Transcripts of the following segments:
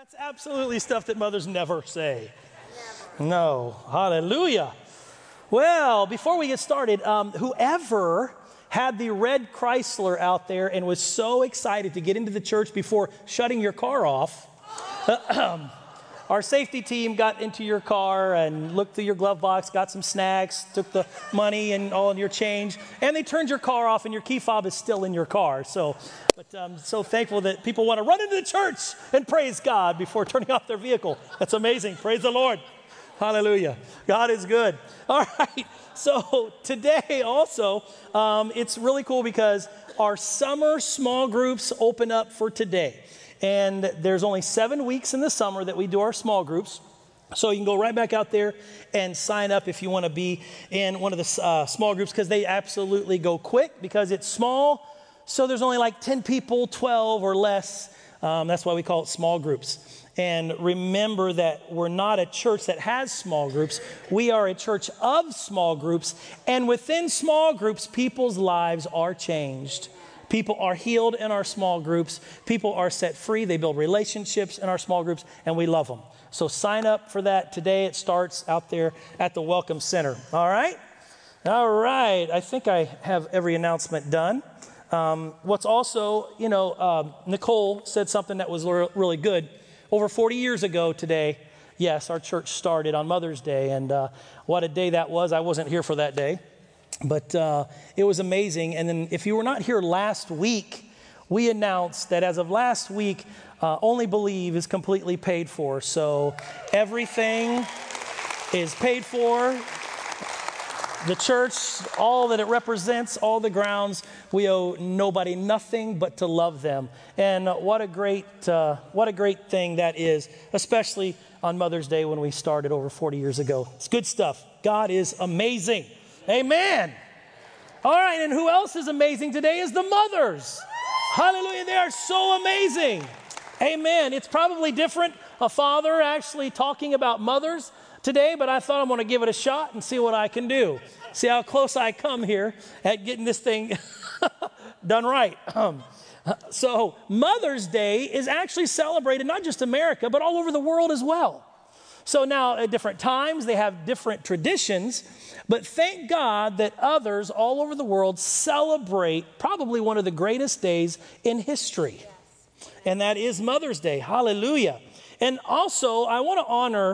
That's absolutely stuff that mothers never say. No. Hallelujah. Well, before we get started, whoever had the red Chrysler out there and was so excited to get into the church before shutting your car off, our safety team got into your car and looked through your glove box, got some snacks, took the money and all your change, and they turned your car off and your key fob is still in your car. But I'm so thankful that people want to run into the church and praise God before turning off their vehicle. That's amazing. Praise the Lord. Hallelujah. God is good. All right. So today also, it's really cool because our summer small groups open up for today. And there's only 7 weeks in the summer that we do our small groups. So you can go right back out there and sign up if you want to be in one of the small groups, because they absolutely go quick because it's small. So there's only like 10 people, 12 or less. That's why we call it small groups. And remember that we're not a church that has small groups. We are a church of small groups. And within small groups, people's lives are changed. People are healed in our small groups. People are set free. They build relationships in our small groups, and we love them. So sign up for that today. It starts out there at the Welcome Center. All right? All right. I think I have every announcement done. What's also, Nicole said something that was really good. Over 40 years ago today, yes, our church started on Mother's Day, and what a day that was. I wasn't here for that day. But it was amazing. And then if you were not here last week, we announced that as of last week, Only Believe is completely paid for. So everything is paid for. The church, all that it represents, all the grounds, we owe nobody nothing but to love them. And what a great thing that is, especially on Mother's Day when we started over 40 years ago. It's good stuff. God is amazing. Amen. All right, and who else is amazing today is the mothers. Hallelujah, they are so amazing. Amen. It's probably different, a father actually talking about mothers today, but I thought I'm going to give it a shot and see what I can do. See how close I come here at getting this thing done right. So Mother's Day is actually celebrated not just America, but all over the world as well. So now at different times, they have different traditions, but thank God that others all over the world celebrate probably one of the greatest days in history. Yes. And that is Mother's Day. Hallelujah. And also, we want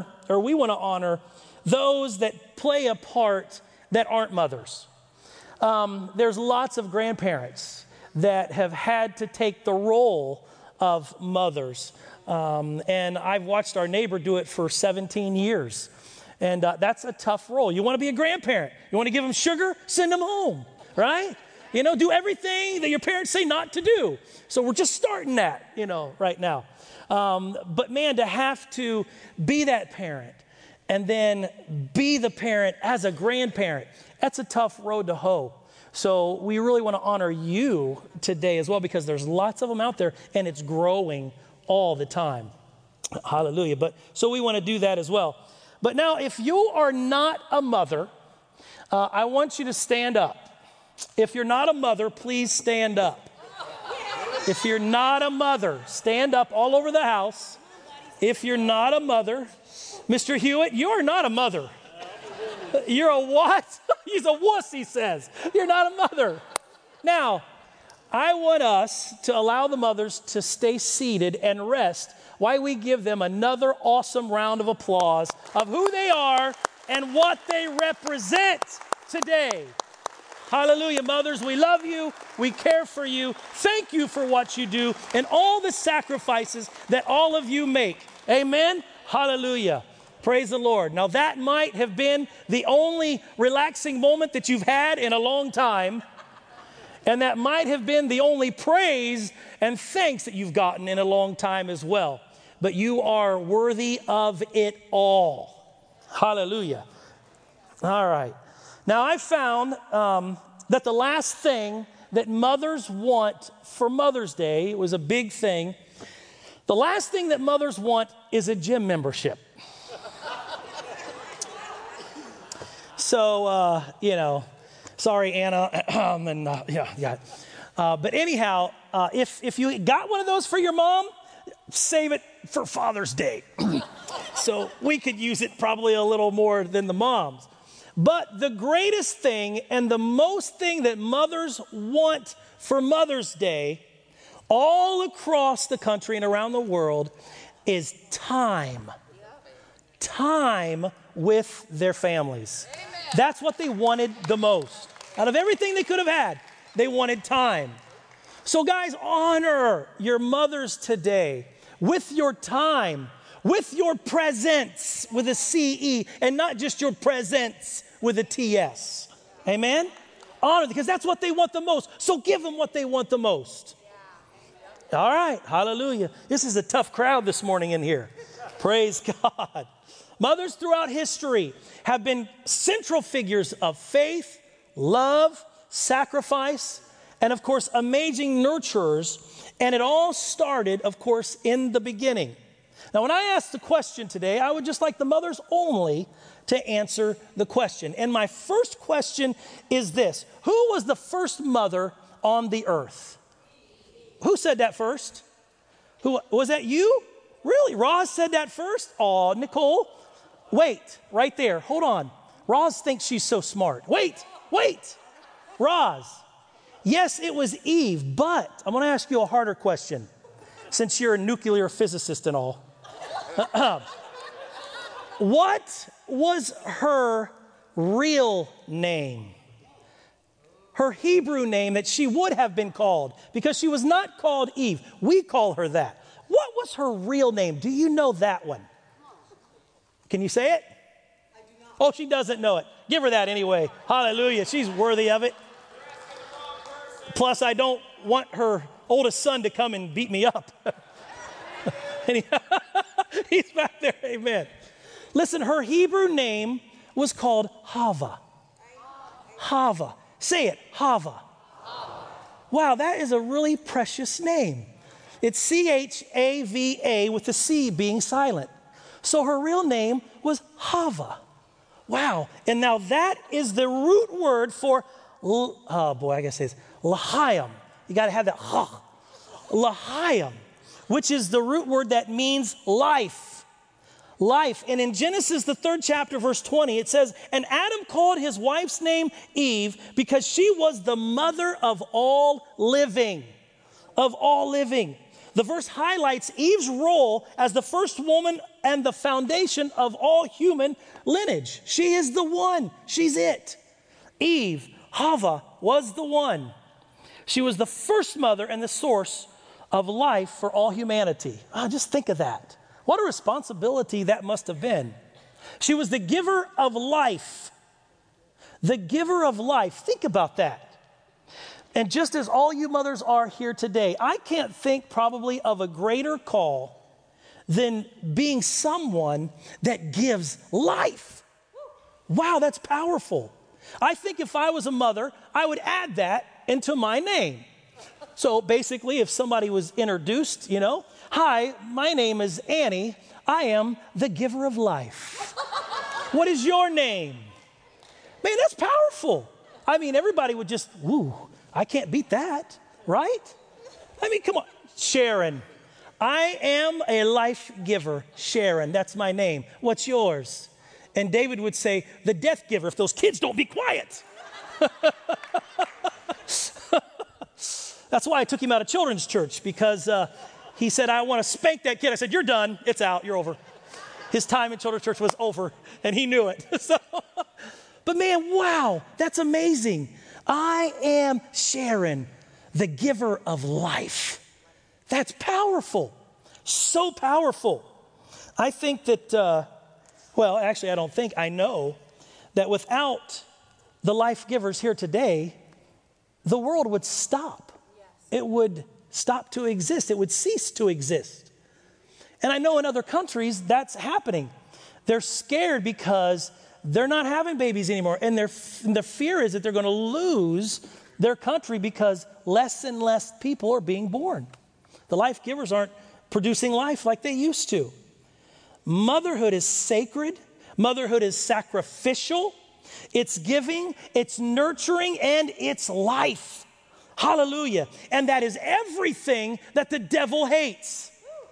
to honor those that play a part that aren't mothers. There's lots of grandparents that have had to take the role of mothers. And I've watched our neighbor do it for 17 years. And that's a tough role. You want to be a grandparent. You want to give them sugar? Send them home, right? Do everything that your parents say not to do. So we're just starting that, right now. But man, to have to be that parent and then be the parent as a grandparent, that's a tough road to hoe. So we really want to honor you today as well, because there's lots of them out there and it's growing all the time. Hallelujah. So we want to do that as well. But now, if you are not a mother, I want you to stand up. If you're not a mother, please stand up. If you're not a mother, stand up all over the house. If you're not a mother, Mr. Hewitt, you're not a mother. You're a what? He's a wuss, he says. You're not a mother. Now, I want us to allow the mothers to stay seated and rest while we give them another awesome round of applause of who they are and what they represent today. Hallelujah, mothers, we love you. We care for you. Thank you for what you do and all the sacrifices that all of you make. Amen? Hallelujah. Praise the Lord. Now, that might have been the only relaxing moment that you've had in a long time. And that might have been the only praise and thanks that you've gotten in a long time as well. But you are worthy of it all. Hallelujah. All right. Now, I found that the last thing that mothers want for Mother's Day, it was a big thing. The last thing that mothers want is a gym membership. So, sorry, Anna. But anyhow, if you got one of those for your mom, save it for Father's Day. So we could use it probably a little more than the moms. But the greatest thing and the most thing that mothers want for Mother's Day all across the country and around the world is time. Time with their families. Amen. That's what they wanted the most. Out of everything they could have had, they wanted time. So guys, honor your mothers today with your time, with your presence with a CE, and not just your presence with a TS. Amen? Honor, because that's what they want the most. So give them what they want the most. All right, hallelujah. This is a tough crowd this morning in here. Praise God. Mothers throughout history have been central figures of faith, love, sacrifice, and of course, amazing nurturers. And it all started, of course, in the beginning. Now, when I ask the question today, I would just like the mothers only to answer the question. And my first question is this: who was the first mother on the earth? Who said that first? Who was that? You? Really? Roz said that first? Oh, Nicole. Wait, right there. Hold on. Roz thinks she's so smart. Wait. Roz. Yes, it was Eve, but I'm going to ask you a harder question since you're a nuclear physicist and all. What was her real name? Her Hebrew name that she would have been called, because she was not called Eve. We call her that. What was her real name? Do you know that one? Can you say it? I do not. Oh, she doesn't know it. Give her that anyway. Hallelujah. She's worthy of it. Plus, I don't want her oldest son to come and beat me up. And he's back there. Amen. Listen, her Hebrew name was called Hava. Hava. Say it. Hava. Wow, that is a really precious name. It's C-H-A-V-A with the C being silent. So her real name was Hava. Wow. And now that is the root word for, oh boy, I gotta say this, L'chaim. You gotta have that, L'chaim, which is the root word that means life. Life. And in Genesis, the 3rd chapter, verse 20, it says, and Adam called his wife's name Eve because she was the mother of all living. Of all living. The verse highlights Eve's role as the first woman and the foundation of all human lineage. She is the one. She's it. Eve, Hava, was the one. She was the first mother and the source of life for all humanity. Just think of that. What a responsibility that must have been. She was the giver of life. The giver of life. Think about that. And just as all you mothers are here today, I can't think probably of a greater call than being someone that gives life. Wow, that's powerful. I think if I was a mother, I would add that into my name. So basically, if somebody was introduced, hi, my name is Annie. I am the giver of life. What is your name? Man, that's powerful. I mean, everybody would just, woo. I can't beat that, right? I mean, come on. Sharon. I am a life giver. Sharon, that's my name. What's yours? And David would say, the death giver, if those kids don't be quiet. That's why I took him out of children's church, because he said, I want to spank that kid. I said, you're done. It's out. You're over. His time in children's church was over, and he knew it. But man, wow, that's amazing. I am Sharon, the giver of life. That's powerful. So powerful. I think that, I don't think, I know that without the life givers here today, the world would stop. Yes. It would stop to exist. It would cease to exist. And I know in other countries that's happening. They're scared because they're not having babies anymore. And the fear is that they're going to lose their country because less and less people are being born. The life givers aren't producing life like they used to. Motherhood is sacred. Motherhood is sacrificial. It's giving, it's nurturing, and it's life. Hallelujah. And that is everything that the devil hates.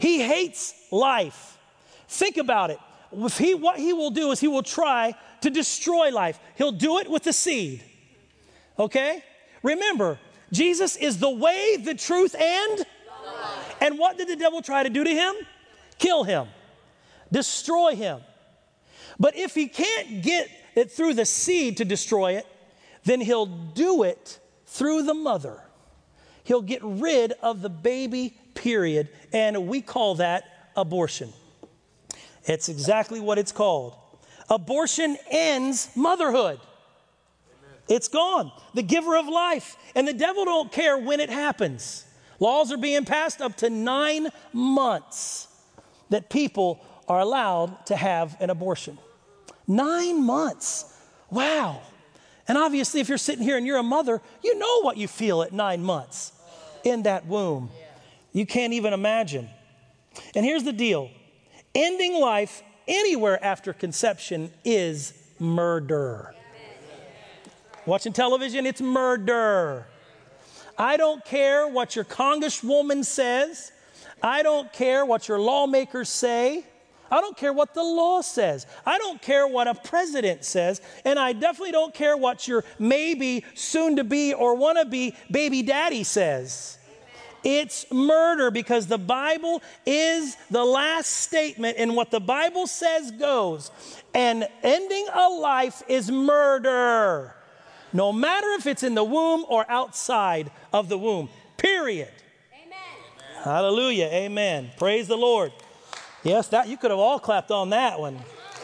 He hates life. Think about it. What he will do is he will try to destroy life. He'll do it with the seed. Okay? Remember, Jesus is the way, the truth, and what did the devil try to do to him? Kill him. Destroy him. But if he can't get it through the seed to destroy it, then he'll do it through the mother. He'll get rid of the baby, period, and we call that abortion. It's exactly what it's called. Abortion ends motherhood. Amen. It's gone. The giver of life. And the devil don't care when it happens. Laws are being passed up to 9 months that people are allowed to have an abortion. 9 months. Wow. And obviously, if you're sitting here and you're a mother, you know what you feel at 9 months in that womb. You can't even imagine. And here's the deal. Ending life anywhere after conception is murder. Watching television, it's murder. I don't care what your congresswoman says. I don't care what your lawmakers say. I don't care what the law says. I don't care what a president says. And I definitely don't care what your maybe soon-to-be or wanna-be baby daddy says. It's murder because the Bible is the last statement, and what the Bible says goes. And ending a life is murder. No matter if it's in the womb or outside of the womb. Period. Amen. Hallelujah. Amen. Praise the Lord. Yes, that you could have all clapped on that one.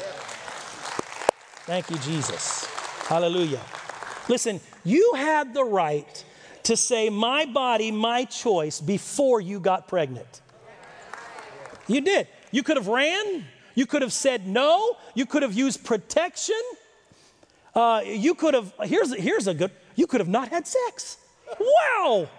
Thank you, Jesus. Hallelujah. Listen, you had the right to say, my body, my choice, before you got pregnant. You did. You could have ran. You could have said no. You could have used protection. You could have, here's a good, you could have not had sex. Wow.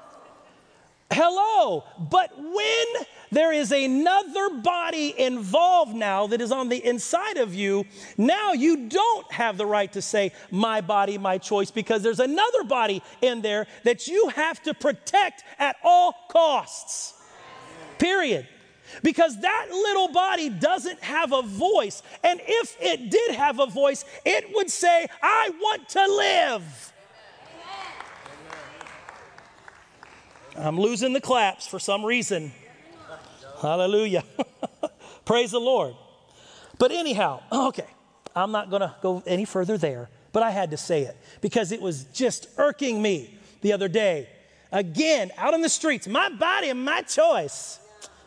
Hello. But when there is another body involved now that is on the inside of you, now you don't have the right to say, my body, my choice, because there's another body in there that you have to protect at all costs. Period. Because that little body doesn't have a voice. And if it did have a voice, it would say, I want to live. I'm losing the claps for some reason. Hallelujah. Praise the Lord. But anyhow, okay, I'm not going to go any further there, but I had to say it because it was just irking me the other day. Again, out on the streets, my body and my choice.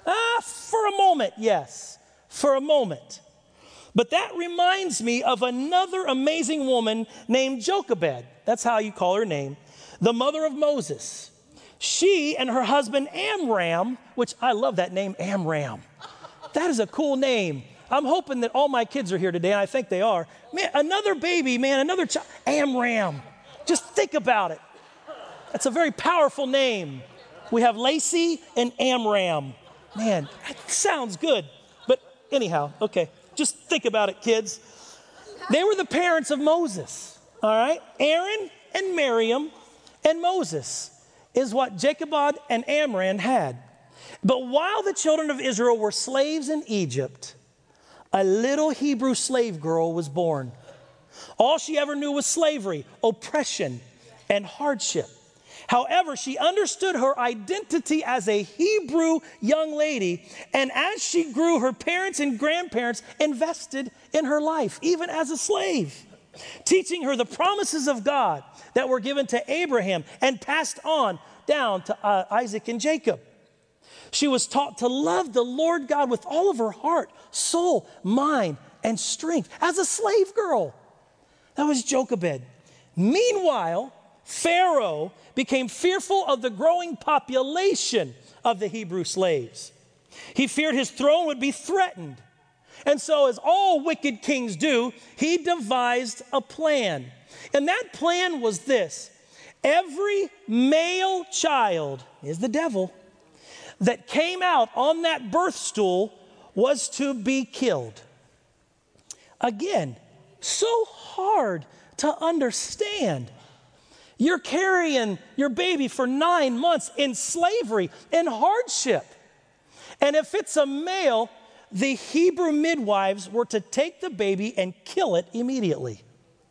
For a moment, yes, for a moment. But that reminds me of another amazing woman named Jochebed. That's how you call her name. The mother of Moses. She and her husband Amram, which I love that name, Amram. That is a cool name. I'm hoping that all my kids are here today, and I think they are. Man, another baby, man, another child, Amram. Just think about it. That's a very powerful name. We have Lacey and Amram. Man, that sounds good. But anyhow, okay, just think about it, kids. They were the parents of Moses, all right? Aaron and Miriam and Moses is what Jochebed and Amram had. But while the children of Israel were slaves in Egypt, a little Hebrew slave girl was born. All she ever knew was slavery, oppression, and hardship. However, she understood her identity as a Hebrew young lady, and as she grew, her parents and grandparents invested in her life, even as a slave, teaching her the promises of God that were given to Abraham and passed on down to Isaac and Jacob. She was taught to love the Lord God with all of her heart, soul, mind, and strength as a slave girl. That was Jochebed. Meanwhile, Pharaoh became fearful of the growing population of the Hebrew slaves. He feared his throne would be threatened. And so, as all wicked kings do, he devised a plan. And that plan was this. Every male child is the devil that came out on that birth stool was to be killed. Again, so hard to understand. You're carrying your baby for 9 months in slavery, in hardship. And if it's a male, the Hebrew midwives were to take the baby and kill it immediately.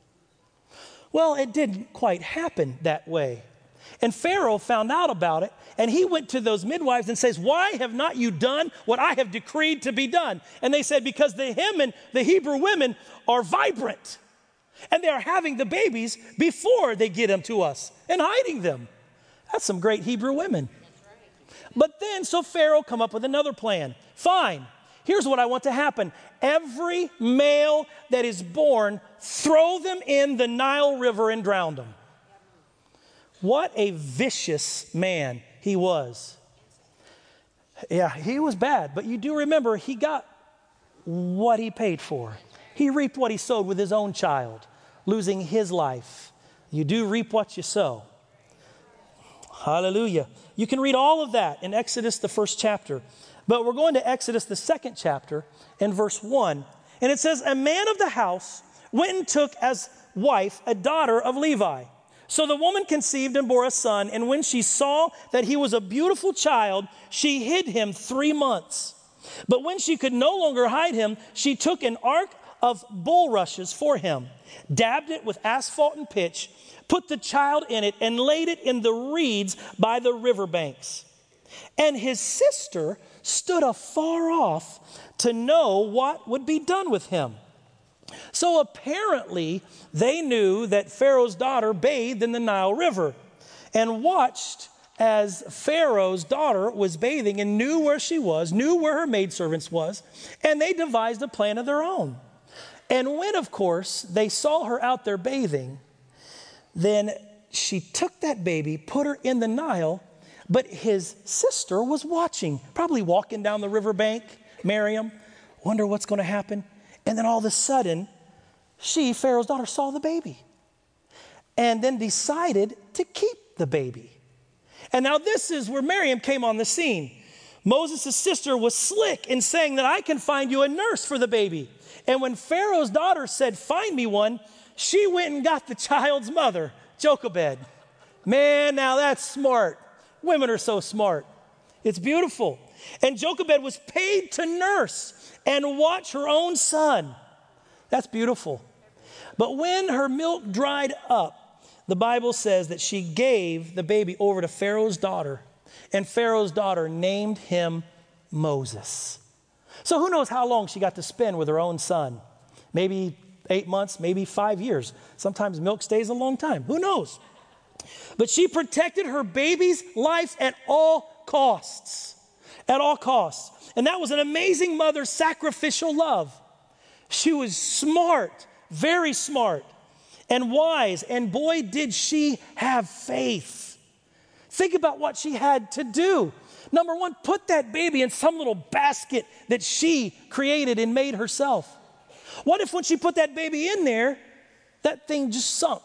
Well, it didn't quite happen that way. And Pharaoh found out about it, and he went to those midwives and says, why have not you done what I have decreed to be done? And they said, because the Hebrew women are vibrant, and they are having the babies before they get them to us and hiding them. That's some great Hebrew women. But then, so Pharaoh come up with another plan. Fine, here's what I want to happen. Every male that is born, throw them in the Nile River and drown them. What a vicious man he was. Yeah, he was bad, but you do remember he got what he paid for. He reaped what he sowed with his own child, losing his life. You do reap what you sow. Hallelujah. You can read all of that in Exodus, the 1st chapter. But we're going to Exodus, the 2nd chapter, in verse 1. And it says, a man of the house went and took as wife a daughter of Levi. So the woman conceived and bore a son, and when she saw that he was a beautiful child, she hid him 3 months. But when she could no longer hide him, she took an ark of bulrushes for him, dabbed it with asphalt and pitch, put the child in it, and laid it in the reeds by the riverbanks. And his sister stood afar off to know what would be done with him. So apparently they knew that Pharaoh's daughter bathed in the Nile River and watched as Pharaoh's daughter was bathing and knew where she was, knew where her maidservants was, and they devised a plan of their own. And when, of course, they saw her out there bathing, then she took that baby, put her in the Nile, but his sister was watching, probably walking down the riverbank, Miriam, wonder what's going to happen. And then all of a sudden, Pharaoh's daughter, saw the baby and then decided to keep the baby. And now this is where Miriam came on the scene. Moses' sister was slick in saying that I can find you a nurse for the baby. And when Pharaoh's daughter said, find me one, she went and got the child's mother, Jochebed. Man, now that's smart. Women are so smart. It's beautiful. And Jochebed was paid to nurse and watch her own son. That's beautiful. But when her milk dried up, the Bible says that she gave the baby over to Pharaoh's daughter, and Pharaoh's daughter named him Moses. So who knows how long she got to spend with her own son? Maybe 8 months, maybe 5 years. Sometimes milk stays a long time. Who knows? But she protected her baby's life at all costs. At all costs. And that was an amazing mother's sacrificial love. She was smart, very smart, and wise. And boy, did she have faith. Think about what she had to do. Number one, put that baby in some little basket that she created and made herself. What if when she put that baby in there, that thing just sunk?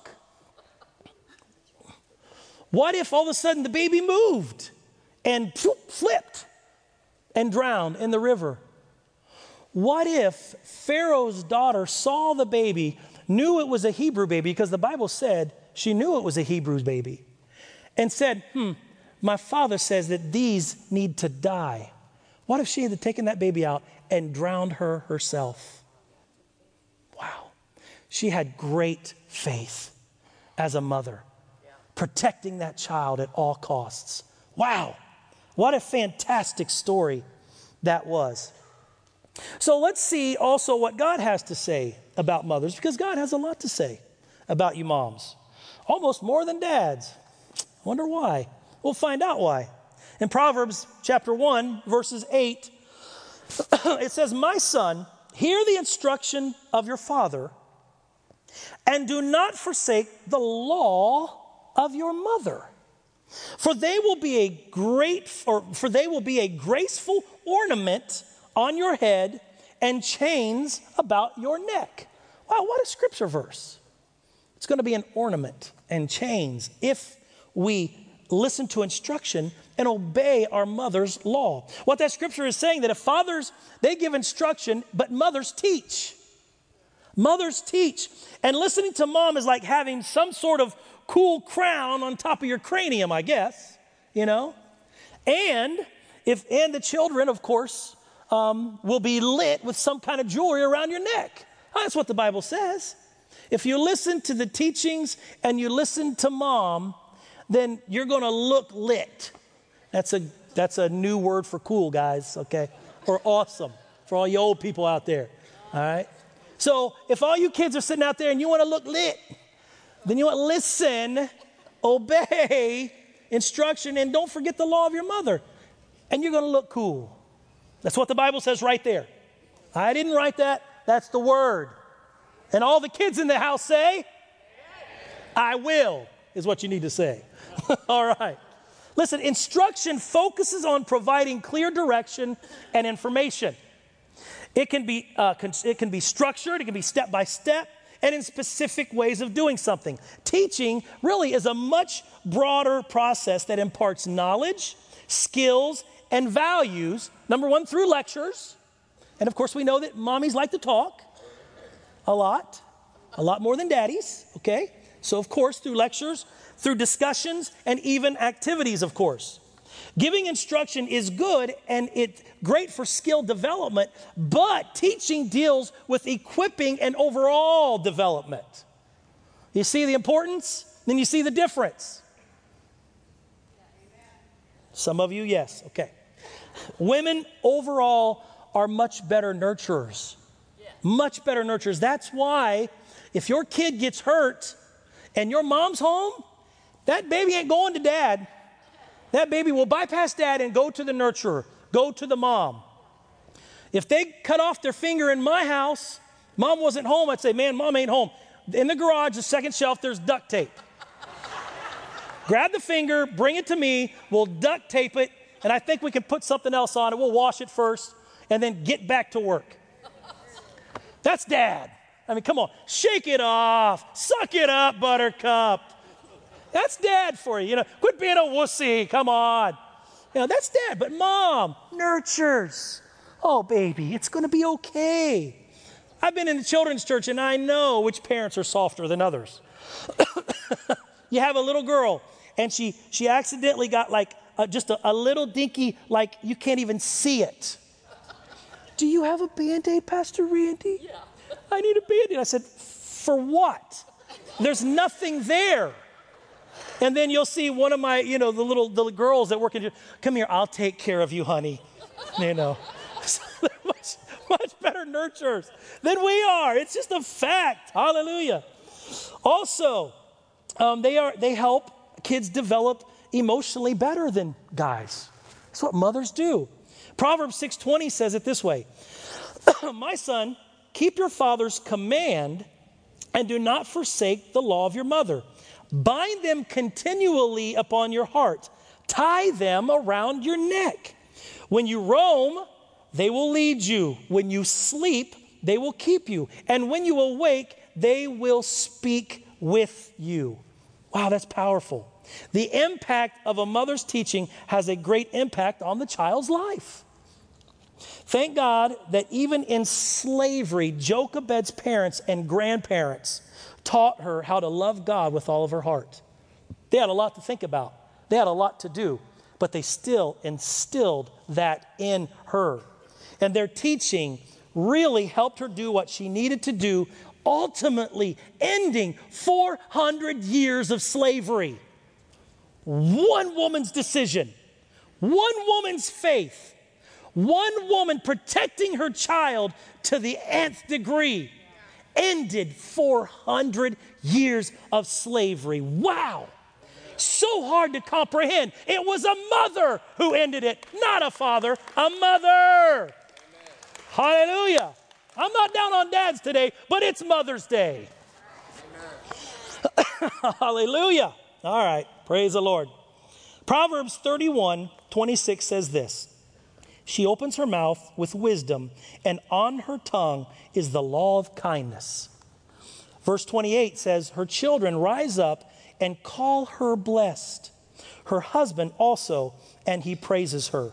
What if all of a sudden the baby moved and flipped and drowned in the river? What if Pharaoh's daughter saw the baby, knew it was a Hebrew baby, because the Bible said she knew it was a Hebrew baby, and said, my father says that these need to die. What if she had taken that baby out and drowned her herself? Wow. She had great faith as a mother, protecting that child at all costs. Wow. What a fantastic story that was. So let's see also what God has to say about mothers, because God has a lot to say about you moms. Almost more than dads. I wonder why. We'll find out why. In Proverbs chapter 1, verses 8, it says, my son, hear the instruction of your father, and do not forsake the law of your mother. For they will be a graceful ornament on your head and chains about your neck. Wow, what a scripture verse. It's going to be an ornament and chains if we listen to instruction and obey our mother's law. What that scripture is saying, that if fathers, they give instruction, but mothers teach. Mothers teach. And listening to mom is like having some sort of cool crown on top of your cranium, I guess, you know. And And the children, of course, will be lit with some kind of jewelry around your neck. That's what the Bible says. If you listen to the teachings and you listen to mom, then you're going to look lit. That's a new word for cool, guys, okay? Or awesome for all you old people out there, all right? So if all you kids are sitting out there and you want to look lit, then you want to listen, obey instruction, and don't forget the law of your mother. And you're going to look cool. That's what the Bible says right there. I didn't write that. That's the word. And all the kids in the house say, I will, is what you need to say. All right. Listen, instruction focuses on providing clear direction and information. It can be structured, it can be step by step, and in specific ways of doing something. Teaching really is a much broader process that imparts knowledge, skills, and values, number one, through lectures. And of course, we know that mommies like to talk a lot more than daddies, okay? So of course, through lectures, through discussions, and even activities, of course. Giving instruction is good and it's great for skill development, but teaching deals with equipping and overall development. You see the importance? Then you see the difference. Some of you, yes. Okay. Women overall are much better nurturers. Much better nurturers. That's why if your kid gets hurt and your mom's home, that baby ain't going to dad. That baby will bypass dad and go to the nurturer, go to the mom. If they cut off their finger in my house, mom wasn't home, I'd say, man, mom ain't home. In the garage, the second shelf, there's duct tape. Grab the finger, bring it to me, we'll duct tape it, and I think we can put something else on it. We'll wash it first and then get back to work. That's dad. I mean, come on, shake it off. Suck it up, buttercup. That's dad for you. Quit being a wussy. Come on. That's dad. But mom nurtures. Oh, baby, it's going to be okay. I've been in the children's church, and I know which parents are softer than others. You have a little girl, and she accidentally got just a little dinky, like you can't even see it. Do you have a Band-Aid, Pastor Randy? Yeah. I need a Band-Aid. I said, for what? There's nothing there. And then you'll see one of my, the little girls that work in, come here, I'll take care of you, honey. Much better nurturers than we are. It's just a fact. Hallelujah. Also, they help kids develop emotionally better than guys. That's what mothers do. Proverbs 6:20 says it this way. My son, keep your father's command and do not forsake the law of your mother. Bind them continually upon your heart. Tie them around your neck. When you roam, they will lead you. When you sleep, they will keep you. And when you awake, they will speak with you. Wow, that's powerful. The impact of a mother's teaching has a great impact on the child's life. Thank God that even in slavery, Jochebed's parents and grandparents taught her how to love God with all of her heart. They had a lot to think about. They had a lot to do, but they still instilled that in her. And their teaching really helped her do what she needed to do, ultimately ending 400 years of slavery. One woman's decision, one woman's faith, one woman protecting her child to the nth degree ended 400 years of slavery. Wow. So hard to comprehend. It was a mother who ended it, not a father, a mother. Amen. Hallelujah. I'm not down on dads today, but it's Mother's Day. Hallelujah. All right. Praise the Lord. Proverbs 31:26 says this. She opens her mouth with wisdom, and on her tongue is the law of kindness. Verse 28 says, her children rise up and call her blessed. Her husband also, and he praises her.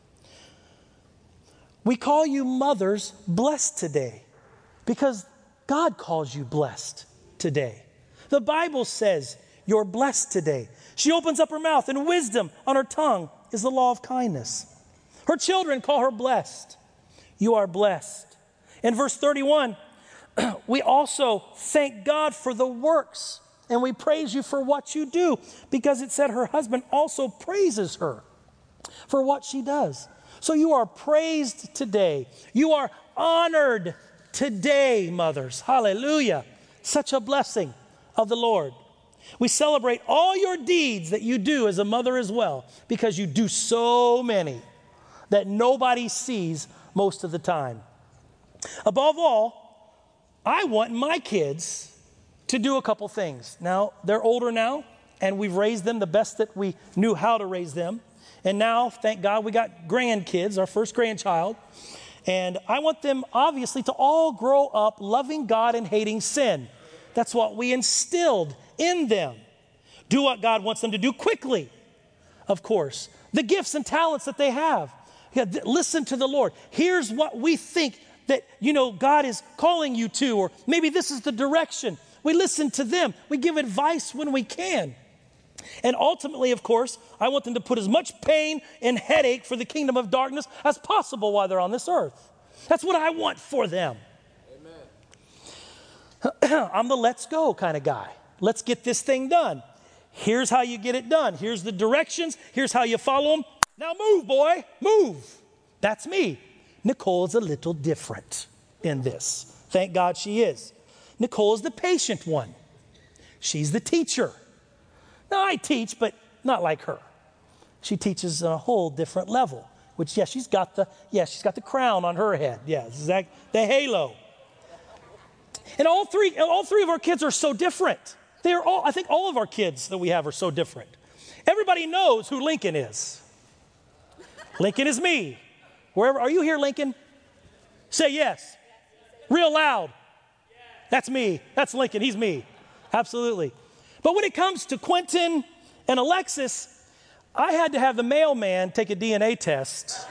We call you mothers blessed today because God calls you blessed today. The Bible says you're blessed today. She opens up her mouth, and wisdom on her tongue is the law of kindness. Her children call her blessed. You are blessed. In verse 31, we also thank God for the works, and we praise you for what you do, because it said her husband also praises her for what she does. So you are praised today. You are honored today, mothers. Hallelujah. Such a blessing of the Lord. We celebrate all your deeds that you do as a mother as well, because you do so many that nobody sees most of the time. Above all, I want my kids to do a couple things. Now, they're older now, and we've raised them the best that we knew how to raise them. And now, thank God, we got grandkids, our first grandchild. And I want them, obviously, to all grow up loving God and hating sin. That's what we instilled in them. Do what God wants them to do quickly, of course. The gifts and talents that they have. Yeah, listen to the Lord. Here's what we think that, God is calling you to, or maybe this is the direction. We listen to them. We give advice when we can. And ultimately, of course, I want them to put as much pain and headache for the kingdom of darkness as possible while they're on this earth. That's what I want for them. Amen. I'm the let's go kind of guy. Let's get this thing done. Here's how you get it done. Here's the directions. Here's how you follow them. Now move, boy, move. That's me. Nicole is a little different in this. Thank God she is. Nicole is the patient one. She's the teacher. Now, I teach, but not like her. She teaches on a whole different level, which, she's got the crown on her head. The halo. And all three of our kids are so different. I think all of our kids that we have are so different. Everybody knows who Lincoln is. Lincoln is me. Are you here, Lincoln? Say yes. Real loud. That's me. That's Lincoln. He's me. Absolutely. But when it comes to Quentin and Alexis, I had to have the mailman take a DNA test.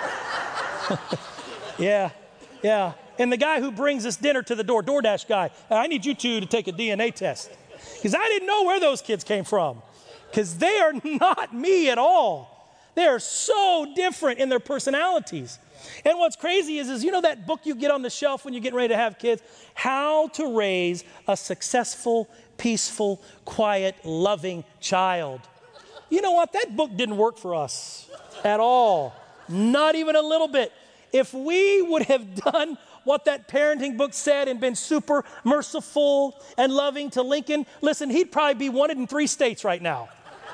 Yeah. And the guy who brings us dinner to the door, DoorDash guy, I need you two to take a DNA test. Because I didn't know where those kids came from. Because they are not me at all. They are so different in their personalities. And what's crazy is that book you get on the shelf when you're getting ready to have kids, How to Raise a Successful, Peaceful, Quiet, Loving Child. You know what? That book didn't work for us at all. Not even a little bit. If we would have done what that parenting book said and been super merciful and loving to Lincoln, listen, he'd probably be wanted in 3 states right now.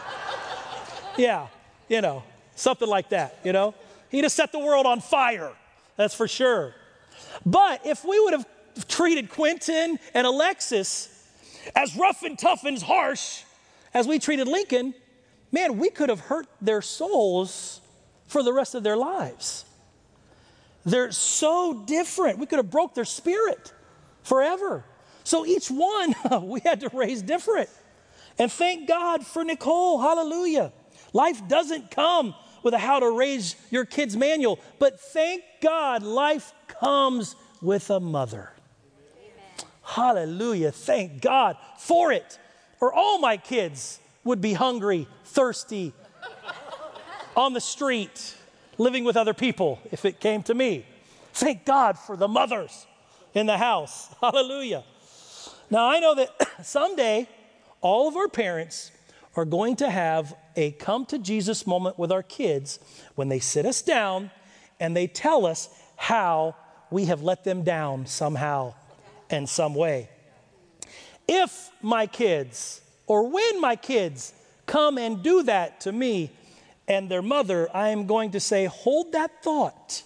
Yeah, something like that, He'd have set the world on fire, that's for sure. But if we would have treated Quentin and Alexis as rough and tough and harsh as we treated Lincoln, man, we could have hurt their souls for the rest of their lives. They're so different. We could have broke their spirit forever. So each one, we had to raise different. And thank God for Nicole. Hallelujah. Life doesn't come with a how to raise your kids manual, but thank God life comes with a mother. Amen. Hallelujah. Thank God for it. Or all my kids would be hungry, thirsty, on the street, living with other people if it came to me. Thank God for the mothers in the house. Hallelujah. Now, I know that someday all of our parents are going to have a come to Jesus moment with our kids when they sit us down and they tell us how we have let them down somehow and some way. If my kids, or when my kids come and do that to me and their mother, I am going to say, hold that thought.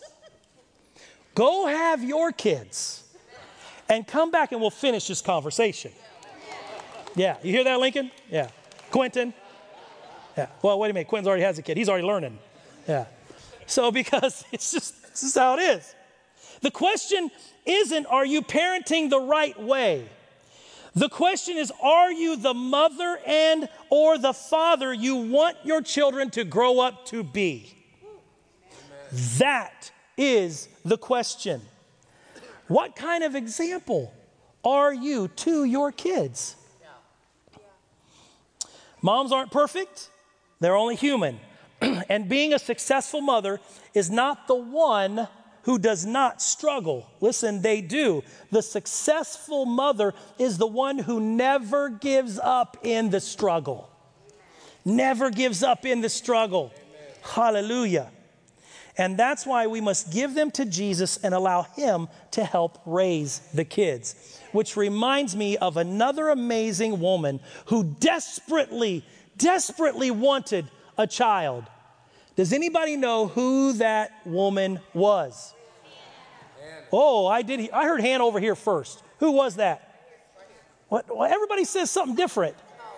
Go have your kids and come back and we'll finish this conversation. Yeah, you hear that, Lincoln? Yeah. Quentin? Yeah. Well, wait a minute. Quentin already has a kid. He's already learning. Yeah. So because this is how it is. The question isn't, are you parenting the right way? The question is, are you the mother and or the father you want your children to grow up to be? Amen. That is the question. What kind of example are you to your kids? Moms aren't perfect. They're only human. And being a successful mother is not the one who does not struggle. Listen, they do. The successful mother is the one who never gives up in the struggle. Never gives up in the struggle. Hallelujah. And that's why we must give them to Jesus and allow him to help raise the kids. Which reminds me of another amazing woman who desperately wanted a child. Does anybody know who that woman was? Hannah. Oh, I heard Hannah over here first. Who was that? What? Well, everybody says something different.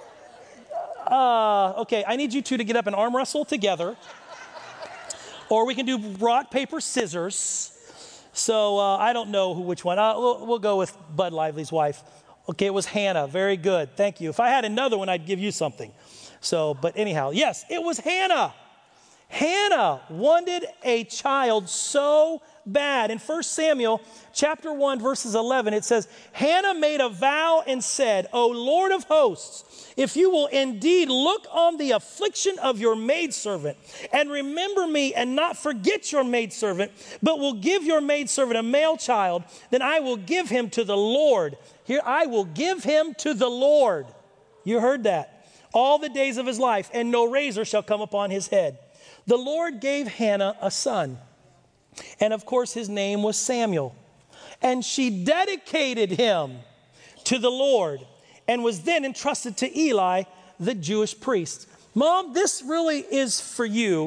Okay, I need you two to get up and arm wrestle together. Or we can do rock, paper, scissors. So I don't know which one. We'll go with Bud Lively's wife. Okay, it was Hannah. Very good. Thank you. If I had another one, I'd give you something. So, but anyhow, yes, it was Hannah. Hannah wanted a child so bad. In 1 Samuel chapter 1, verses 11, it says, Hannah made a vow and said, O Lord of hosts, if you will indeed look on the affliction of your maidservant and remember me and not forget your maidservant, but will give your maidservant a male child, then I will give him to the Lord. Here, I will give him to the Lord. You heard that. All the days of his life, and no razor shall come upon his head. The Lord gave Hannah a son. And of course, his name was Samuel. And she dedicated him to the Lord and was then entrusted to Eli, the Jewish priest. Mom, this really is for you.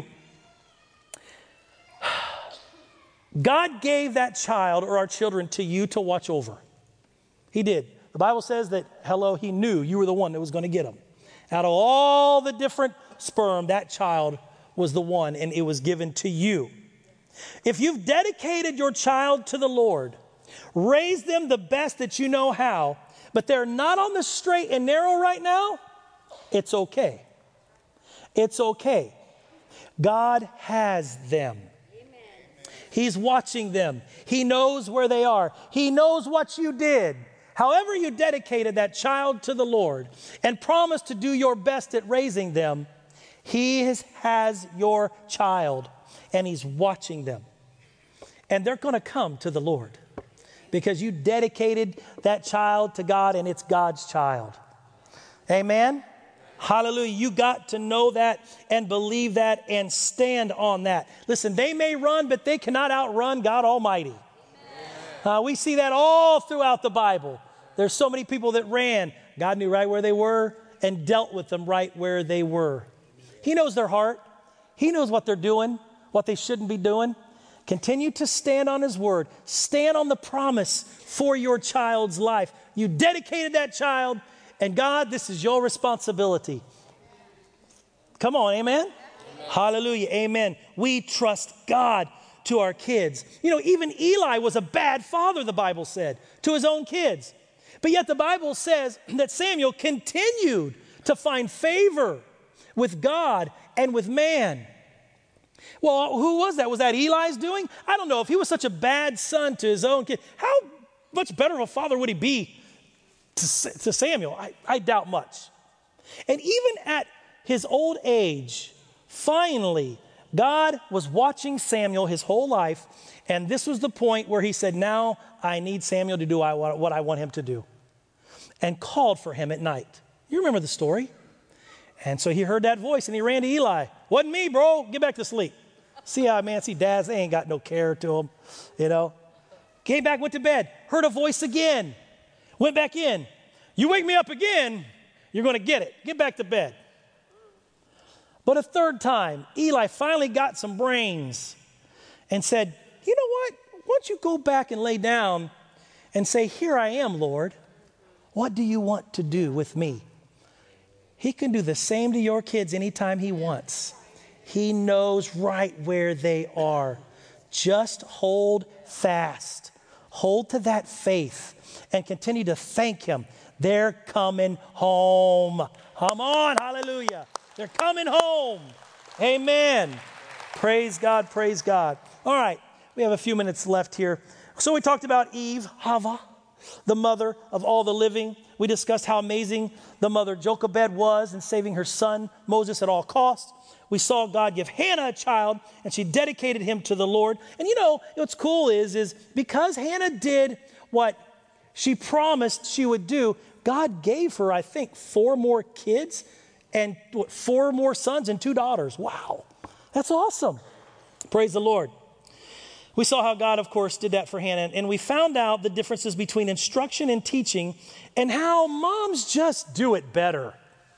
God gave that child or our children to you to watch over. He did. The Bible says that, he knew you were the one that was going to get them. Out of all the different sperm, that child was the one, and it was given to you. If you've dedicated your child to the Lord, raise them the best that you know how, but they're not on the straight and narrow right now, it's okay. It's okay. God has them. Amen. He's watching them. He knows where they are. He knows what you did. However you dedicated that child to the Lord and promised to do your best at raising them, he has your child, and he's watching them. And they're going to come to the Lord because you dedicated that child to God, and it's God's child. Amen? Hallelujah. You got to know that and believe that and stand on that. Listen, they may run, but they cannot outrun God Almighty. We see that all throughout the Bible. There's so many people that ran. God knew right where they were and dealt with them right where they were. He knows their heart. He knows what they're doing, what they shouldn't be doing. Continue to stand on his word. Stand on the promise for your child's life. You dedicated that child, and God, this is your responsibility. Come on, amen? Hallelujah, amen. We trust God to our kids. You know, even Eli was a bad father, the Bible said, to his own kids. But yet the Bible says that Samuel continued to find favor with God and with man. Well, who was that? Was that Eli's doing? I don't know. If he was such a bad son to his own kid, how much better of a father would he be to Samuel? I doubt much. And even at his old age, finally, God was watching Samuel his whole life, and this was the point where he said, now I need Samuel to do what I want him to do, and called for him at night. You remember the story. And so he heard that voice, and he ran to Eli. Wasn't me, bro. Get back to sleep. See dads, they ain't got no care to them, you know. Came back, went to bed, heard a voice again, went back in. You wake me up again, you're going to get it. Get back to bed. But a third time, Eli finally got some brains and said, you know what? Why don't you go back and lay down and say, here I am, Lord. What do you want to do with me? He can do the same to your kids anytime he wants. He knows right where they are. Just hold fast. Hold to that faith and continue to thank him. They're coming home. Come on, hallelujah. They're coming home. Amen. Praise God, praise God. All right, we have a few minutes left here. So we talked about Eve, Hava, the mother of all the living. We discussed how amazing the mother Jochebed was in saving her son Moses at all costs. We saw God give Hannah a child, and she dedicated him to the Lord. And you know, what's cool is because Hannah did what she promised she would do, God gave her, I think, 4 more kids and 4 more sons and 2 daughters. Wow, that's awesome. Praise the Lord. We saw how God, of course, did that for Hannah, and we found out the differences between instruction and teaching and how moms just do it better.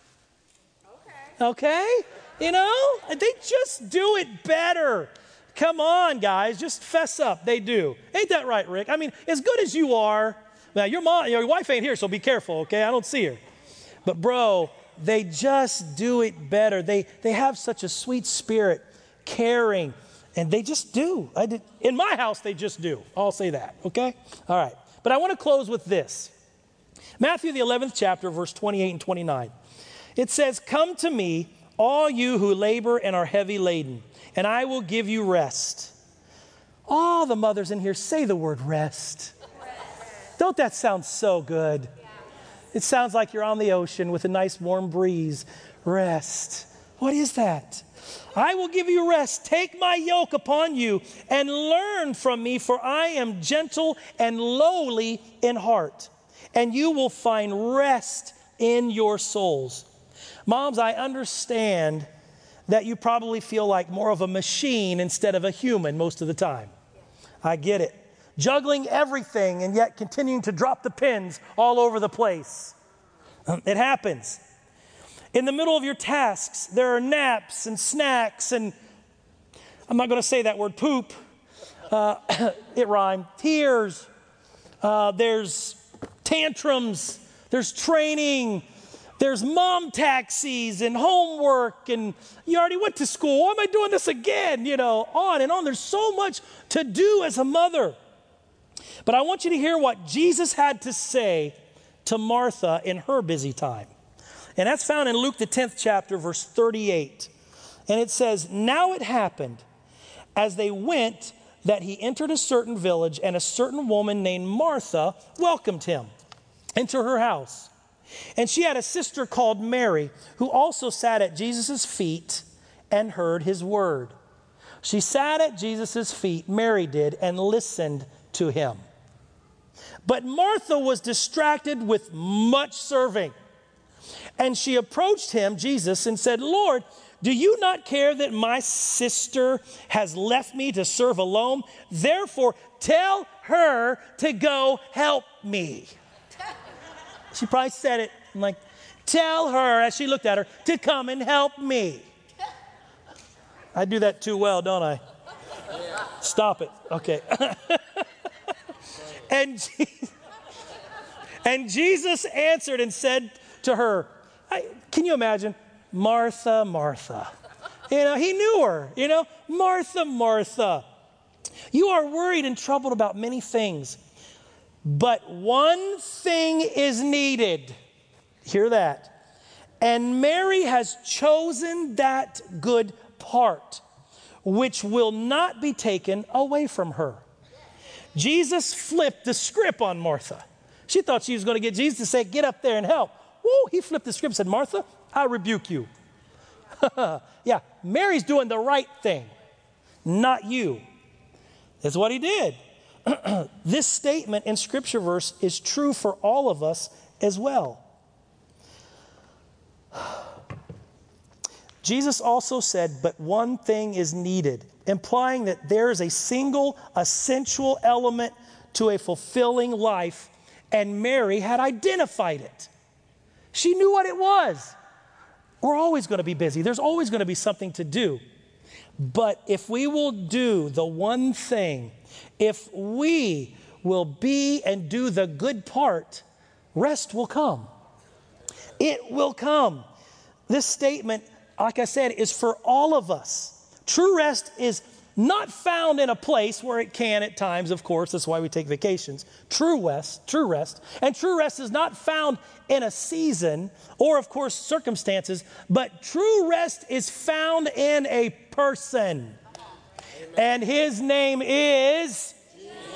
Okay? You know, they just do it better. Come on, guys, just fess up. They do. Ain't that right, Rick? I mean, as good as you are, now your wife ain't here, so be careful, okay? I don't see her. But bro, they just do it better. They have such a sweet spirit, caring, and they just do. In my house, they just do. I'll say that, okay? All right. But I want to close with this. Matthew, the 11th chapter, verse 28 and 29. It says, "Come to me, all you who labor and are heavy laden, and I will give you rest." All the mothers in here, say the word rest. Don't that sound so good? It sounds like you're on the ocean with a nice warm breeze. Rest. What is that? "I will give you rest. Take my yoke upon you and learn from me, for I am gentle and lowly in heart, and you will find rest in your souls." Moms, I understand that you probably feel like more of a machine instead of a human most of the time. I get it. Juggling everything and yet continuing to drop the pins all over the place. It happens. In the middle of your tasks, there are naps and snacks and, I'm not going to say that word, poop. It rhymed. Tears. There's tantrums. There's training. There's mom taxis and homework, and you already went to school. Why am I doing this again? You know, on and on. There's so much to do as a mother. But I want you to hear what Jesus had to say to Martha in her busy time. And that's found in Luke, the 10th chapter, verse 38. And it says, "Now it happened, as they went, that he entered a certain village, and a certain woman named Martha welcomed him into her house. And she had a sister called Mary, who also sat at Jesus' feet and heard his word. She sat at Jesus' feet, Mary did, and listened to him. But Martha was distracted with much serving. And she approached him, Jesus, and said, 'Lord, do you not care that my sister has left me to serve alone? Therefore, tell her to go help me.'" She probably said it. I'm like, "Tell her," as she looked at her, "to come and help me." I do that too well, don't I? Stop it. Okay. And Jesus answered and said to her, can you imagine? "Martha, Martha." You know, he knew her. You know, "Martha, Martha, you are worried and troubled about many things. But one thing is needed." Hear that. "And Mary has chosen that good part, which will not be taken away from her." Jesus flipped the script on Martha. She thought she was going to get Jesus to say, "Get up there and help." Woo, he flipped the script and said, "Martha, I rebuke you." Yeah, Mary's doing the right thing, not you. That's what he did. This statement in scripture verse is true for all of us as well. Jesus also said, "But one thing is needed," implying that there is a single essential element to a fulfilling life, and Mary had identified it. She knew what it was. We're always going to be busy. There's always going to be something to do. But if we will do the one thing, if we will be and do the good part, rest will come. It will come. This statement, like I said, is for all of us. True rest is not found in a place where it can at times, of course. That's why we take vacations. True rest. And true rest is not found in a season or, of course, circumstances. But true rest is found in a person. Amen. And his name is Jesus.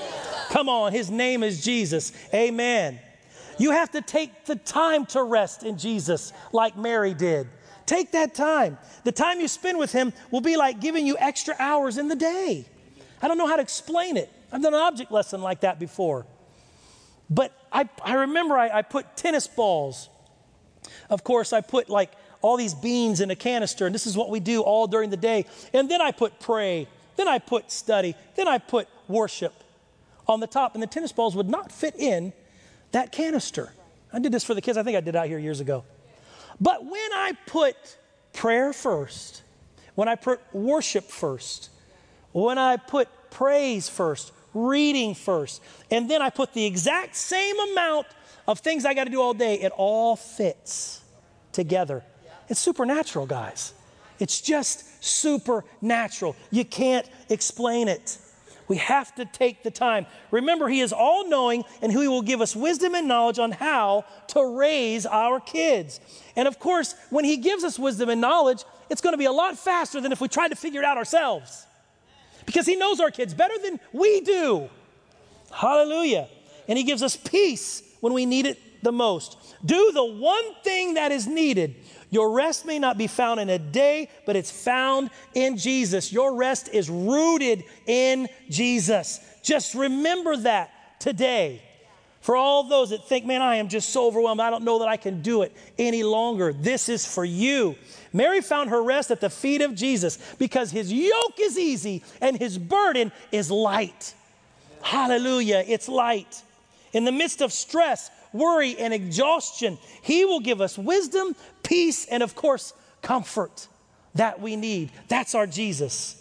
Come on, his name is Jesus. Amen. You have to take the time to rest in Jesus like Mary did. Take that time. The time you spend with him will be like giving you extra hours in the day. I don't know how to explain it. I've done an object lesson like that before. But I remember I put tennis balls. Of course, I put like all these beans in a canister, and this is what we do all during the day. And then I put pray, then I put study, then I put worship on the top, and the tennis balls would not fit in that canister. I did this for the kids. I think I did out here years ago. But when I put prayer first, when I put worship first, when I put praise first, reading first, and then I put the exact same amount of things I got to do all day, it all fits together. It's supernatural, guys. It's just supernatural. You can't explain it. We have to take the time. Remember, he is all-knowing, and he will give us wisdom and knowledge on how to raise our kids. And of course, when he gives us wisdom and knowledge, it's going to be a lot faster than if we tried to figure it out ourselves. Because he knows our kids better than we do. Hallelujah. And he gives us peace when we need it the most. Do the one thing that is needed. Your rest may not be found in a day, but it's found in Jesus. Your rest is rooted in Jesus. Just remember that today. For all those that think, man, I am just so overwhelmed, I don't know that I can do it any longer. This is for you. Mary found her rest at the feet of Jesus because his yoke is easy and his burden is light. Hallelujah, it's light. In the midst of stress, worry, and exhaustion, he will give us wisdom, peace, and of course, comfort that we need. That's our Jesus.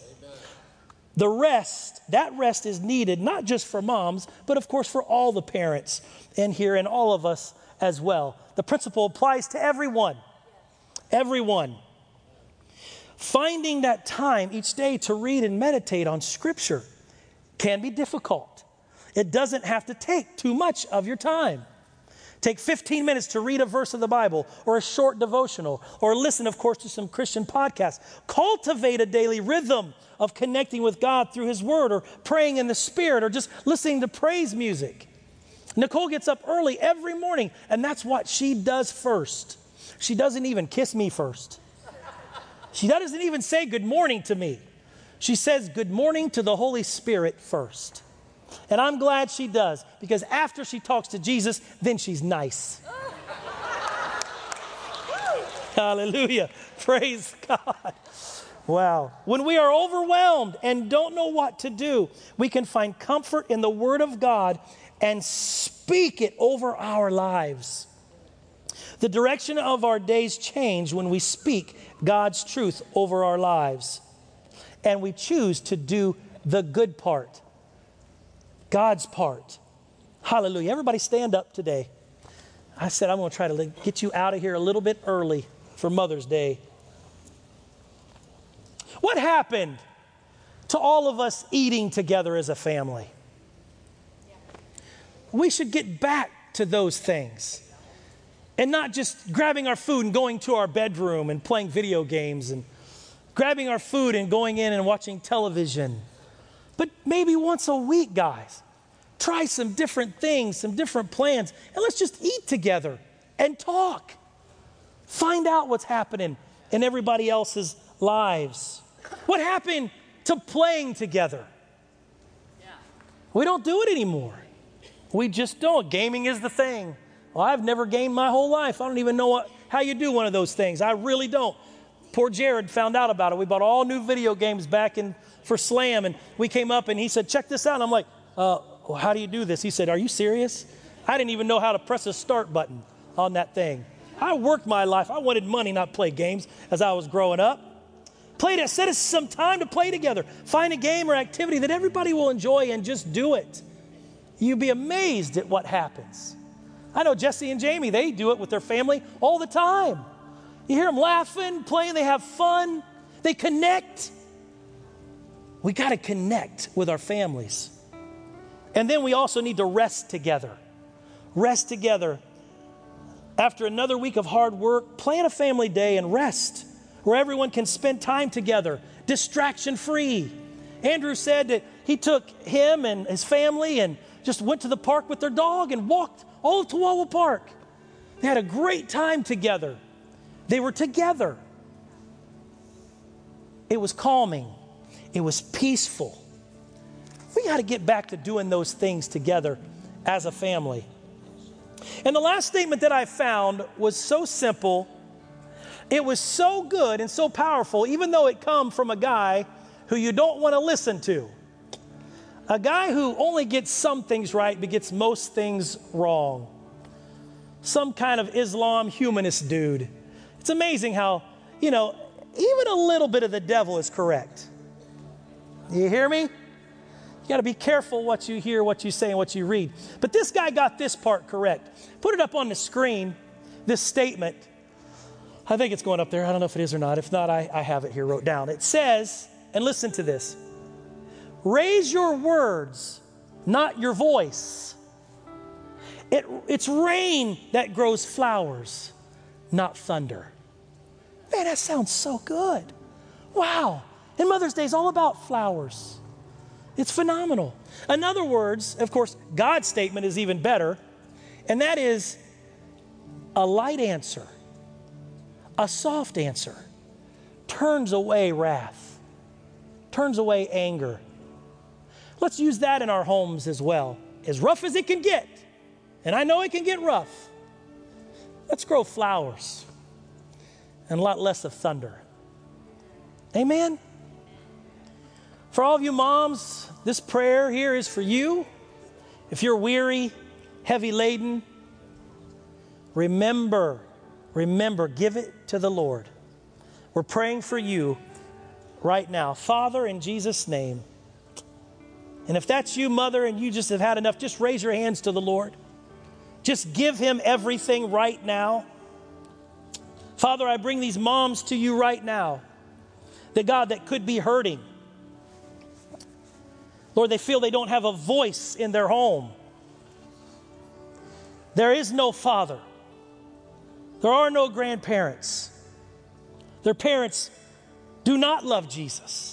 Amen. That rest is needed not just for moms, but of course for all the parents in here and all of us as well. The principle applies to everyone. Everyone. Finding that time each day to read and meditate on Scripture can be difficult. It doesn't have to take too much of your time. Take 15 minutes to read a verse of the Bible or a short devotional or listen, of course, to some Christian podcasts. Cultivate a daily rhythm of connecting with God through his word or praying in the Spirit or just listening to praise music. Nicole gets up early every morning, and that's what she does first. She doesn't even kiss me first. She doesn't even say good morning to me. She says good morning to the Holy Spirit first. And I'm glad she does, because after she talks to Jesus, then she's nice. Hallelujah. Praise God. Wow. When we are overwhelmed and don't know what to do, we can find comfort in the Word of God and speak it over our lives. The direction of our days change when we speak God's truth over our lives. And we choose to do the good part. God's part. Hallelujah. Everybody stand up today. I said I'm going to try to get you out of here a little bit early for Mother's Day. What happened to all of us eating together as a family? We should get back to those things. And not just grabbing our food and going to our bedroom and playing video games and grabbing our food and going in and watching television. But maybe once a week, guys, try some different things, some different plans, and let's just eat together and talk. Find out what's happening in everybody else's lives. What happened to playing together? We don't do it anymore. We just don't. Gaming is the thing. Well, I've never gamed my whole life. I don't even know how you do one of those things. I really don't. Poor Jared found out about it. We bought all new video games back for Slam, and we came up and he said, check this out. And I'm like, well, how do you do this? He said, are you serious? I didn't even know how to press a start button on that thing. I worked my life. I wanted money, not play games as I was growing up. Set us some time to play together. Find a game or activity that everybody will enjoy and just do it. You'd be amazed at what happens. I know Jesse and Jamie, they do it with their family all the time. You hear them laughing, playing, they have fun, they connect. We got to connect with our families. And then we also need to rest together. Rest together. After another week of hard work, plan a family day and rest where everyone can spend time together, distraction-free. Andrew said that he took him and his family and just went to the park with their dog and walked all of Tooele Park. They had a great time together. They were together. It was calming. It was peaceful. We got to get back to doing those things together as a family. And the last statement that I found was so simple. It was so good and so powerful, even though it come from a guy who you don't want to listen to. A guy who only gets some things right but gets most things wrong. Some kind of Islam humanist dude. It's amazing how, even a little bit of the devil is correct. You hear me? You got to be careful what you hear, what you say, and what you read. But this guy got this part correct. Put it up on the screen, this statement. I think it's going up there. I don't know if it is or not. If not, I have it here wrote down. It says, and listen to this, raise your words, not your voice. It's rain that grows flowers, not thunder. Man, that sounds so good. Wow. And Mother's Day is all about flowers. It's phenomenal. In other words, of course, God's statement is even better, and that is a light answer, a soft answer, turns away wrath, turns away anger. Let's use that in our homes as well. As rough as it can get, and I know it can get rough, let's grow flowers and a lot less of thunder. Amen? For all of you moms, this prayer here is for you. If you're weary, heavy laden, remember, give it to the Lord. We're praying for you right now. Father, in Jesus' name. And if that's you, mother, and you just have had enough, just raise your hands to the Lord. Just give him everything right now. Father, I bring these moms to you right now. The God that could be hurting. Lord, they feel they don't have a voice in their home. There is no father. There are no grandparents. Their parents do not love Jesus.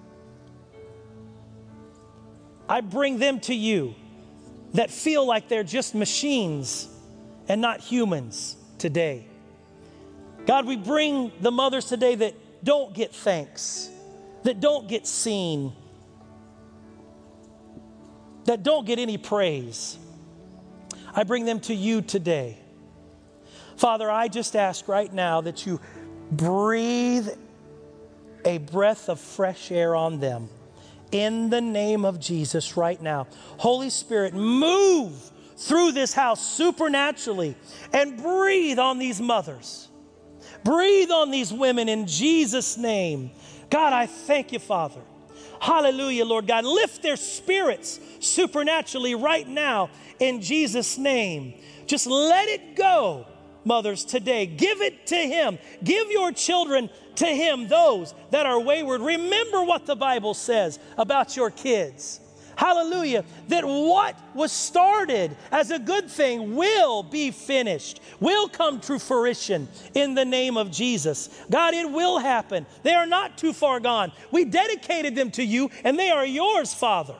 I bring them to you that feel like they're just machines and not humans today. God, we bring the mothers today that don't get thanks, that don't get seen, that don't get any praise. I bring them to you today. Father, I just ask right now that you breathe a breath of fresh air on them. In the name of Jesus right now. Holy Spirit, move through this house supernaturally and breathe on these mothers. Breathe on these women in Jesus' name. God, I thank you, Father. Hallelujah, Lord God. Lift their spirits supernaturally right now in Jesus' name. Just let it go, mothers, today. Give it to him. Give your children to him, those that are wayward. Remember what the Bible says about your kids. Hallelujah. That what was started as a good thing will be finished, will come to fruition in the name of Jesus. God, it will happen. They are not too far gone. We dedicated them to you, and they are yours, Father.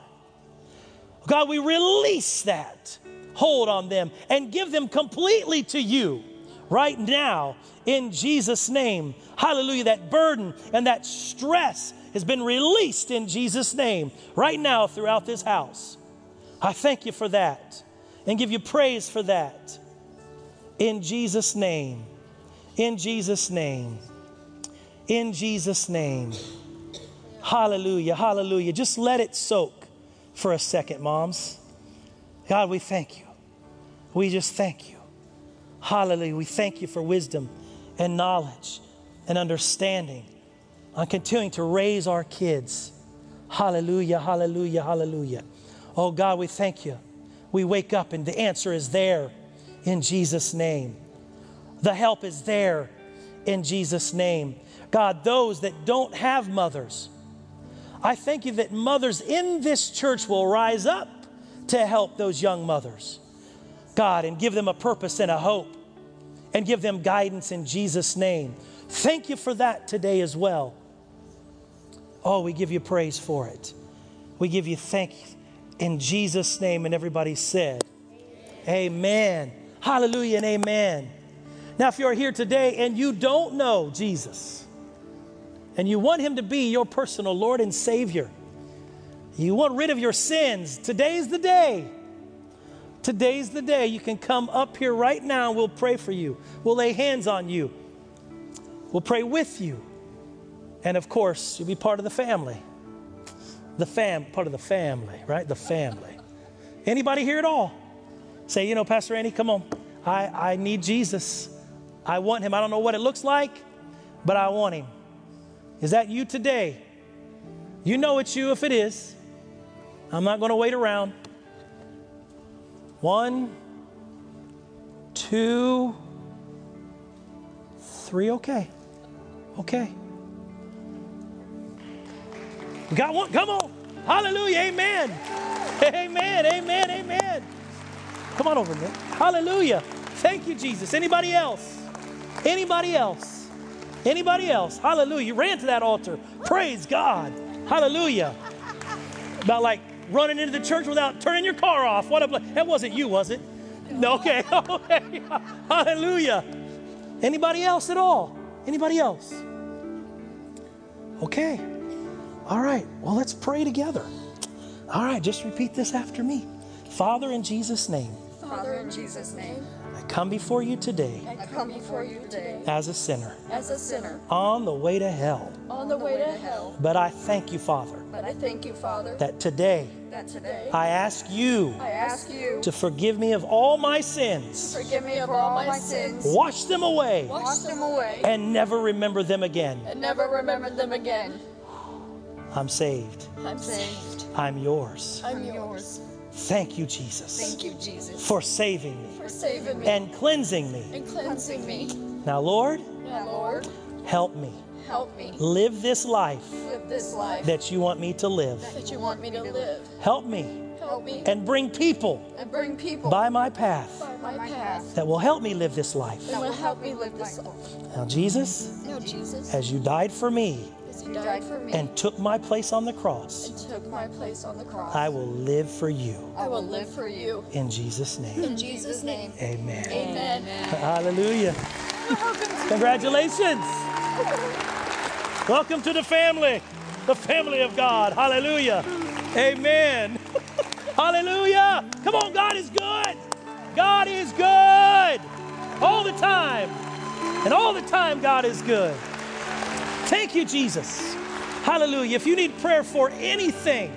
God, we release that hold on them and give them completely to you right now in Jesus' name. Hallelujah. That burden and that stress has been released in Jesus' name right now throughout this house. I thank you for that and give you praise for that. In Jesus' name. In Jesus' name. In Jesus' name. Hallelujah. Hallelujah. Just let it soak for a second, moms. God, we thank you. We just thank you. Hallelujah. We thank you for wisdom and knowledge and understanding on continuing to raise our kids. Hallelujah, hallelujah, hallelujah. Oh God, we thank you. We wake up and the answer is there in Jesus' name. The help is there in Jesus' name. God, those that don't have mothers, I thank you that mothers in this church will rise up to help those young mothers, God, and give them a purpose and a hope and give them guidance in Jesus' name. Thank you for that today as well. Oh, we give you praise for it. We give you thanks in Jesus' name. And everybody said, amen. Hallelujah and amen. Now, if you're here today and you don't know Jesus, and you want him to be your personal Lord and Savior, you want rid of your sins, today's the day. Today's the day. You can come up here right now. We'll pray for you. We'll lay hands on you. We'll pray with you. And of course, you'll be part of the family. Part of the family, right? The family. Anybody here at all? Say, Pastor Andy, come on. I need Jesus. I want him. I don't know what it looks like, but I want him. Is that you today? You know it's you if it is. I'm not going to wait around. 1, 2, 3. Okay. We got one. Come on. Hallelujah. Amen. Amen. Come on over, Nick. Hallelujah. Thank you, Jesus. Anybody else? Hallelujah. You ran to that altar. Praise God. Hallelujah. About like running into the church without turning your car off. That wasn't you, was it? No, okay. Hallelujah. Anybody else at all? Anybody else? Okay. All right. Well, let's pray together. All right. Just repeat this after me. Father, in Jesus' name. Father, in Jesus' name. I come before you today. As a sinner. On the way to hell. But I thank you, Father. That today. I ask you. To forgive me of all my sins. Wash them away. And never remember them again. I'm saved. I'm yours. Thank you, Jesus. For saving me. And cleansing me. Now, Lord, help me. Live this life. That you want me to live. Help me. And bring people. By my path. That will help me live this life. Now, Jesus, as you died for me. And took my place on the cross. I will live for you. In Jesus' name. Amen. Hallelujah. Congratulations. Welcome to the family of God. Hallelujah. Amen. Hallelujah. Come on, God is good. God is good. All the time. And all the time, God is good. Thank you, Jesus. Hallelujah. If you need prayer for anything,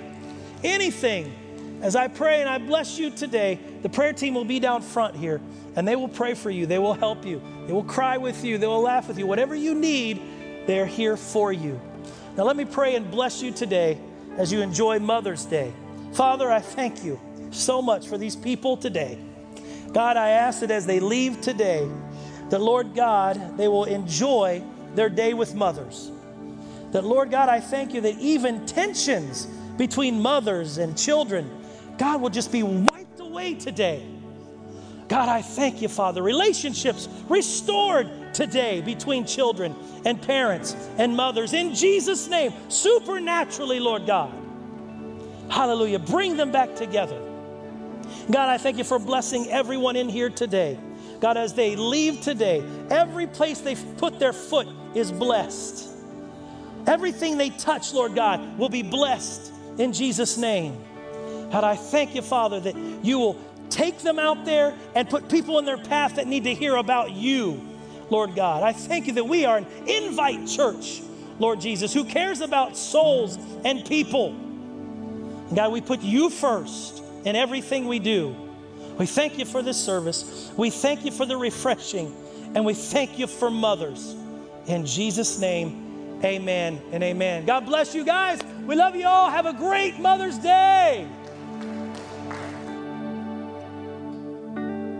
as I pray and I bless you today, the prayer team will be down front here, and they will pray for you. They will help you. They will cry with you. They will laugh with you. Whatever you need, they're here for you. Now let me pray and bless you today as you enjoy Mother's Day. Father, I thank you so much for these people today. God, I ask that as they leave today, that Lord God, they will enjoy their day with mothers. That, Lord God, I thank you that even tensions between mothers and children, God, will just be wiped away today. God, I thank you, Father. Relationships restored today between children and parents and mothers. In Jesus' name, supernaturally, Lord God. Hallelujah. Bring them back together. God, I thank you for blessing everyone in here today. God, as they leave today, every place they've put their foot is blessed. Everything they touch, Lord God, will be blessed in Jesus' name. God, I thank you, Father, that you will take them out there and put people in their path that need to hear about you, Lord God. I thank you that we are an invite church, Lord Jesus, who cares about souls and people. God, we put you first in everything we do. We thank you for this service. We thank you for the refreshing. And we thank you for mothers. In Jesus' name, amen and amen. God bless you guys. We love you all. Have a great Mother's Day.